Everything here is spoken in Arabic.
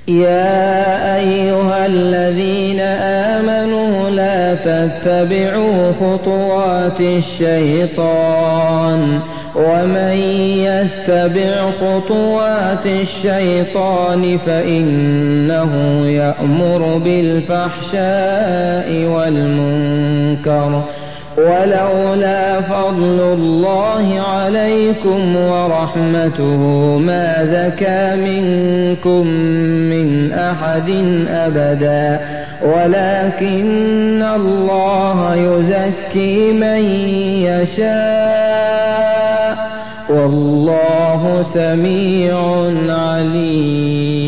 يا أيها الذين آمنوا لا تتبعوا خطوات الشيطان ومن يتبع خطوات الشيطان فإنه يأمر بالفحشاء والمنكر ولولا فضل الله عليكم ورحمته ما زكى منكم من أحد أبدا ولكن الله يزكي من يشاء والله سميع عليم.